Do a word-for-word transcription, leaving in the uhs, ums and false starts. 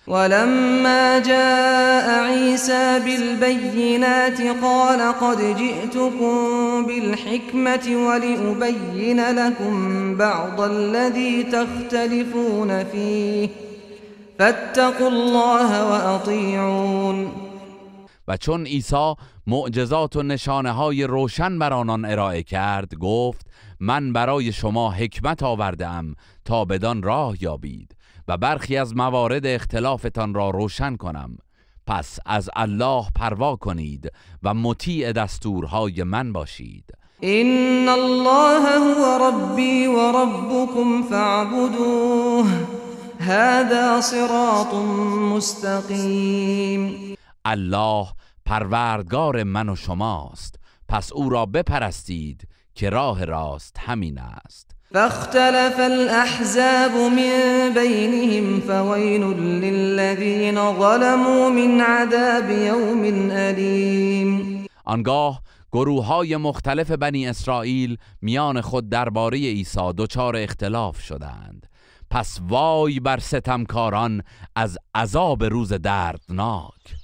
ولما جاء عيسى بالبينات قال قد جئتكم بالحكمة ولأبين لكم بعض الذي تختلفون فيه فاتقوا الله وأطیعون. و چون عیسی معجزات و نشانه های روشن بر آنان ارائه کرد گفت من برای شما حکمت آورده‌ام تا بدان راه یابید و برخی از موارد اختلافتان را روشن کنم، پس از الله پروا کنید و مطیع دستورهای من باشید. ان الله هو ربی و ربکم فاعبدوه هذا صراط مستقیم. الله پروردگار من و شماست، پس او را بپرستید که راه راست همین است. فاختلف الأحزاب من بينهم فويل للذين ظلموا من عذاب يوم أليم. آنگاه گروه‌های مختلف بنی اسرائیل میان خود درباره عیسی دچار اختلاف شدند، پس وای بر ستمکاران از عذاب روز دردناک.